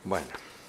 Bueno,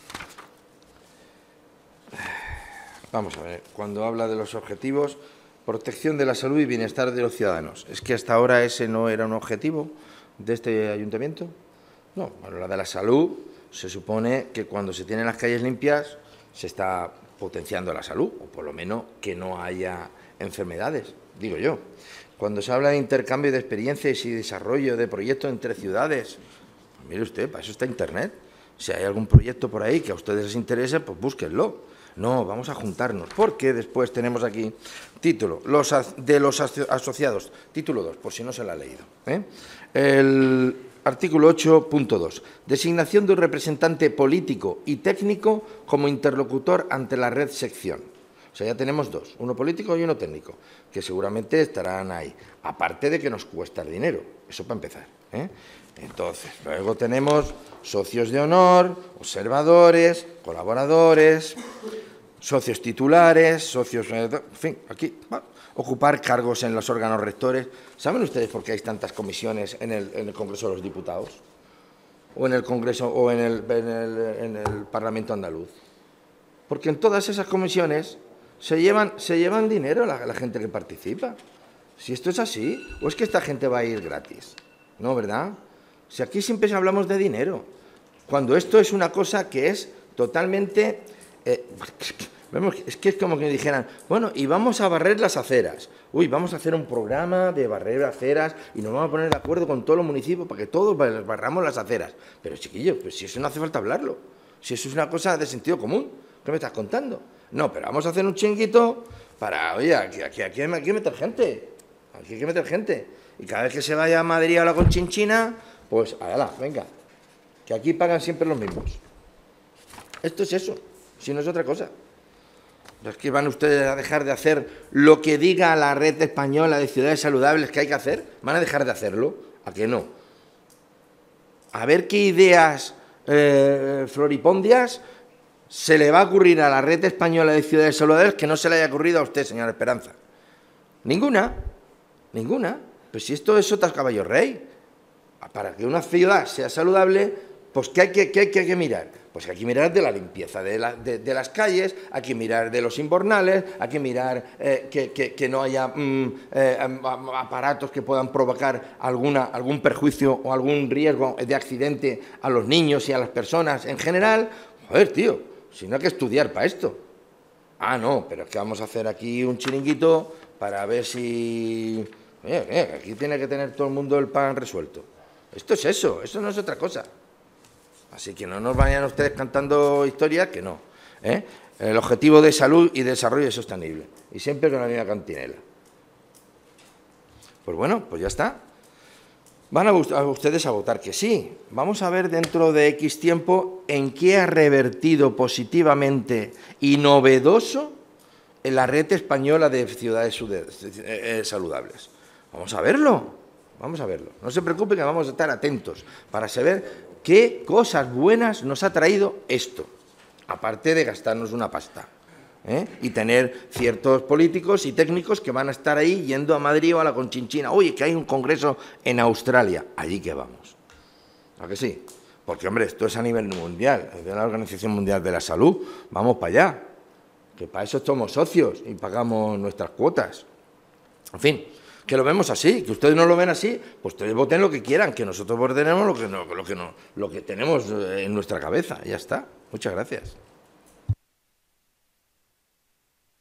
vamos a ver. Cuando habla de los objetivos, protección de la salud y bienestar de los ciudadanos. ¿Es que hasta ahora ese no era un objetivo de este ayuntamiento? No, bueno, la de la salud se supone que cuando se tienen las calles limpias se está potenciando la salud, o por lo menos que no haya enfermedades, digo yo. Cuando se habla de intercambio de experiencias y desarrollo de proyectos entre ciudades, pues mire usted, para eso está Internet. Si hay algún proyecto por ahí que a ustedes les interese, pues búsquenlo. No, vamos a juntarnos, porque después tenemos aquí título, los asociados, título 2, por si no se lo ha leído. El artículo 8.2, designación de un representante político y técnico como interlocutor ante la red sección. O sea, ya tenemos dos, uno político y uno técnico, que seguramente estarán ahí, aparte de que nos cuesta el dinero, eso para empezar. Entonces, luego tenemos socios de honor, observadores, colaboradores, socios titulares, socios... En fin, aquí, ocupar cargos en los órganos rectores. ¿Saben ustedes por qué hay tantas comisiones en el Congreso de los Diputados? ¿O en el Congreso o en el Parlamento andaluz? Porque en todas esas comisiones se llevan dinero la gente que participa. Si esto es así, ¿o es que esta gente va a ir gratis? No, ¿verdad? Si aquí siempre hablamos de dinero, cuando esto es una cosa que es totalmente... es que es como que me dijeran, bueno, y vamos a barrer las aceras. Uy, vamos a hacer un programa de barrer aceras y nos vamos a poner de acuerdo con todos los municipios para que todos barramos las aceras. Pero, chiquillo, pues si eso no hace falta hablarlo. Si eso es una cosa de sentido común, ¿qué me estás contando? No, pero vamos a hacer un chinguito para, oye, aquí hay que meter gente. Aquí hay que meter gente. Y cada vez que se vaya a Madrid a la Conchinchina, pues, ala, venga, que aquí pagan siempre los mismos. Esto es eso, si no es otra cosa. ¿Es que van ustedes a dejar de hacer lo que diga la red española de ciudades saludables que hay que hacer? ¿Van a dejar de hacerlo? ¿A que no? A ver qué ideas floripondias se le va a ocurrir a la red española de ciudades saludables que no se le haya ocurrido a usted, señora Esperanza. Ninguna. Ninguna. Pues si esto es Sotas Caballo Rey, para que una ciudad sea saludable, pues ¿qué hay que mirar? Pues hay que mirar de la limpieza de las calles, hay que mirar de los invernales, hay que mirar que no haya aparatos que puedan provocar algún perjuicio o algún riesgo de accidente a los niños y a las personas en general. Joder, tío, si no hay que estudiar para esto. Ah, no, pero es que vamos a hacer aquí un chiringuito para ver si... aquí tiene que tener todo el mundo el pan resuelto. Esto es eso no es otra cosa. Así que no nos vayan ustedes cantando historias que no. El objetivo de salud y desarrollo sostenible. Y siempre con la misma cantinela. Pues bueno, pues ya está. Van a ustedes a votar que sí. Vamos a ver dentro de X tiempo en qué ha revertido positivamente y novedoso en la red española de ciudades saludables. Vamos a verlo. Vamos a verlo. No se preocupe que vamos a estar atentos para saber qué cosas buenas nos ha traído esto, aparte de gastarnos una pasta, y tener ciertos políticos y técnicos que van a estar ahí yendo a Madrid o a la Conchinchina. Oye, que hay un congreso en Australia, allí que vamos. ¿A que sí? Porque, hombre, esto es a nivel mundial, es de la Organización Mundial de la Salud, vamos para allá, que para eso somos socios y pagamos nuestras cuotas. En fin, que lo vemos así, que ustedes no lo ven así, pues ustedes voten lo que quieran, que nosotros votaremos lo que tenemos en nuestra cabeza, ya está. Muchas gracias.